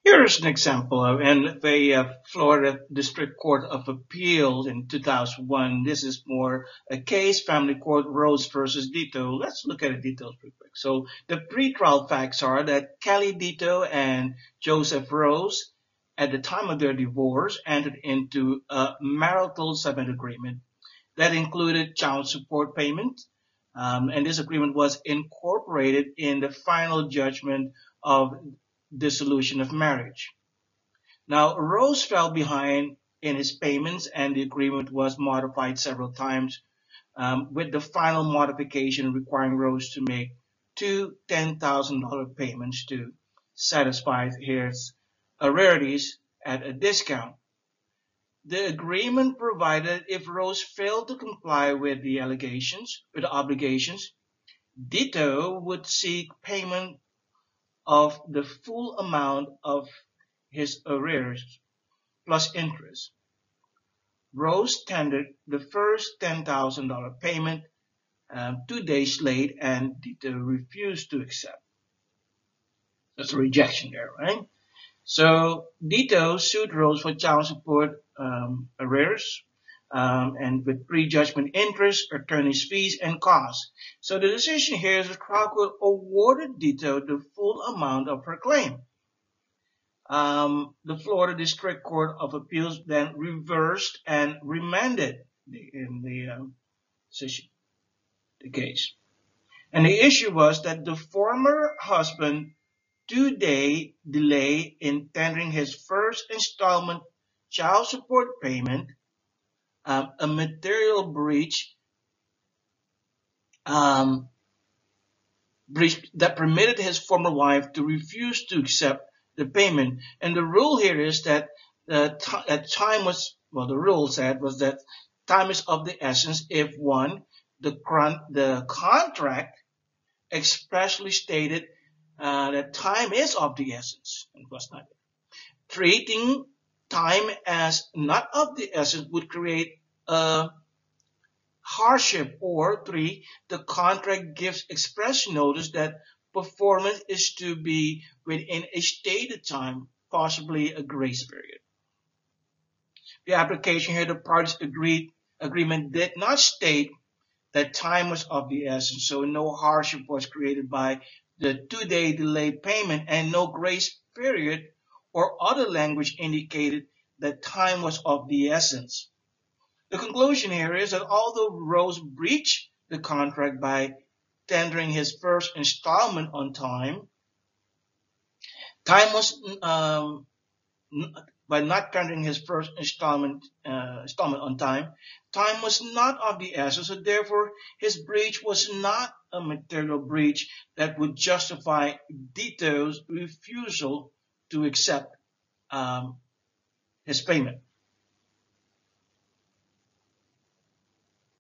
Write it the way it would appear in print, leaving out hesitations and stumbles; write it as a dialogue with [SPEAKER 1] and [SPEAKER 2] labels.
[SPEAKER 1] Here's an example of in the Florida District Court of Appeal in 2001. This is more a case, Family Court Rose versus Dito. Let's look at the details real quick. So the pretrial facts are that Kelly Dito and Joseph Rose, at the time of their divorce, entered into a marital settlement agreement that included child support payment. And this agreement was incorporated in the final judgment of dissolution of marriage. Now, Rose fell behind in his payments, and the agreement was modified several times, with the final modification requiring Rose to make two $10,000 payments to satisfy his arrears at a discount. The agreement provided if Rose failed to comply with the obligations, Dito would seek payment of the full amount of his arrears plus interest. Rose tendered the first $10,000 payment 2 days late, and Dito refused to accept. That's a rejection there, right? So Dito sued Rose for child support arrears, and with prejudgment interest, attorney's fees, and costs. So the decision here is the trial court awarded Dito the full amount of her claim. The Florida District Court of Appeals then reversed and remanded decision, the case. And the issue was that the former husband 2-day delay in tendering his first installment child support payment, a material breach that permitted his former wife to refuse to accept the payment. And the rule here is that time was, well, the rule said was that time is of the essence if one, the contract expressly stated that time is of the essence. It was not. Treating time as not of the essence would create a hardship. Or three, the contract gives express notice that performance is to be within a stated time, possibly a grace period. The application here, the parties agreement did not state that time was of the essence, so no hardship was created by the 2-day delayed payment, and no grace period or other language indicated that time was of the essence. The conclusion here is that although Rose breached the contract by tendering his first installment on time, time was by not tendering his first installment on time was not of the essence, so therefore his breach was not a material breach that would justify Dito's refusal to accept his payment.